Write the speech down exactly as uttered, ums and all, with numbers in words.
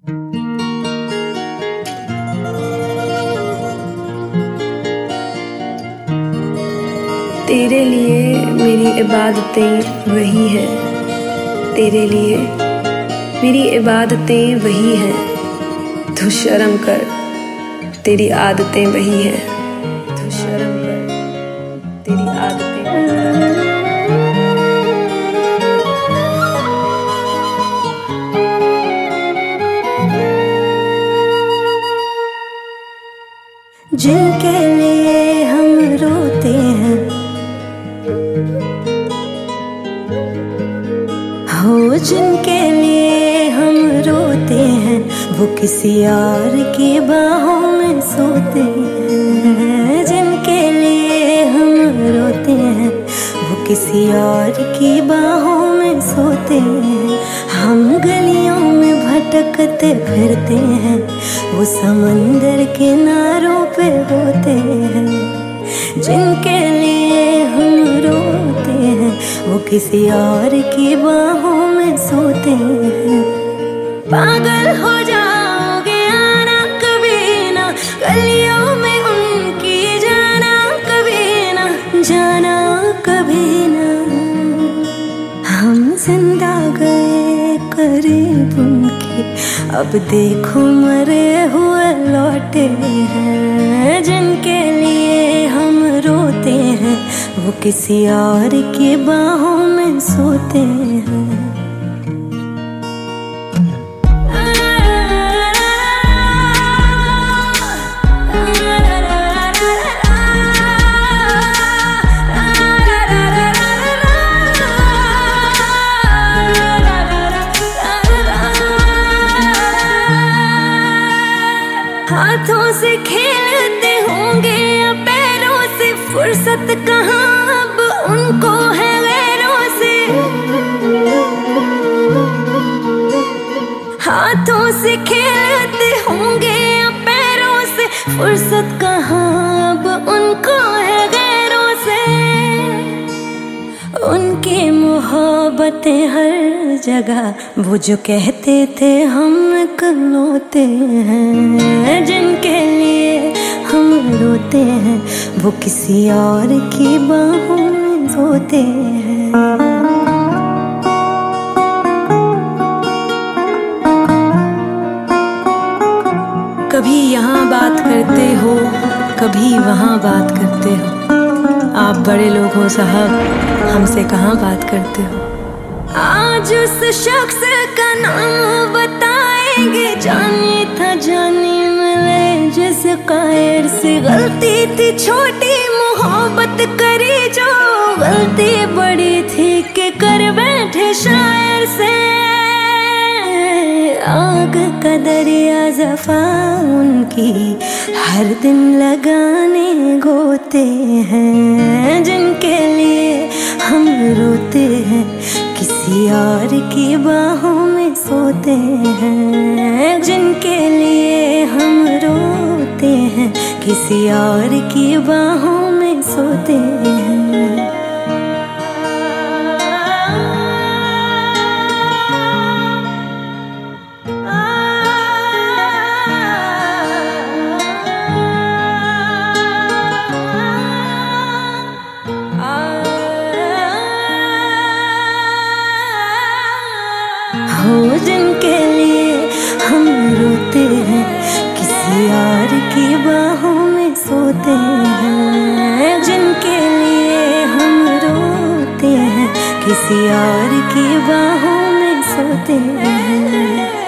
तेरे लिए मेरी इबादतें वही है, तेरे लिए मेरी इबादतें वही हैं। तू शर्म कर, तेरी आदतें वही हैं। तू शर्म कर, तेरी आदतें वही हैं। जिनके लिए हम रोते हैं, हो जिनके लिए हम रोते हैं, वो किसी और की बाहों में सोते हैं। जिनके लिए हम रोते हैं, वो किसी और की बाहों में सोते हैं। हम गलियों में भटकते फिरते हैं, वो समंदर किनारों पे होते हैं। जिनके लिए हम रोते हैं, वो किसी और की बाहों में सोते हैं। पागल हो जाओगे आना कभी ना, गलियों में उनकी जाना कभी ना, जाना कभी ना। हम जिंदा गए करीब उनके, अब देखो मरे हुए लौटे हैं। जिनके लिए हम रोते हैं, वो किसी और की बाहों में सोते हैं। हाथों से खेलते होंगे या पैरों से, फुर्सत कहाँ अब उनको है गैरों से। हाथों से खेलते होंगे या पैरों से, फुर्सत कहाँ अब उनको है गैरों से। उनकी मोहब्बतें हर जगह, वो जो कहते थे हम इकलौते हैं। जिनके लिए हम रोते हैं, वो किसी और की बाहों में सोते हैं। कभी यहाँ बात करते हो, कभी वहाँ बात करते हो। आप बड़े लोग हो साहब, हमसे कहाँ बात करते हो। आज उस शख्स का नाम बताएंगे, जाने था जाने मिले जिस कायर से। गलती थी छोटी मोहब्बत करी जो, गलती बड़ी थी कि कर बैठे शायर से। आग का दरिया जफा उनकी, हर दिन लगाने गोते हैं। जिनके लिए हम रोते हैं, किसी और की बाहों में सोते हैं। जिनके लिए हम रोते हैं, किसी और की बाहों में सोते हैं। हो जिनके लिए हम रोते हैं, किसी और की बाहों में सोते हैं। जिनके लिए हम रोते हैं, किसी और की बाहों में सोते हैं।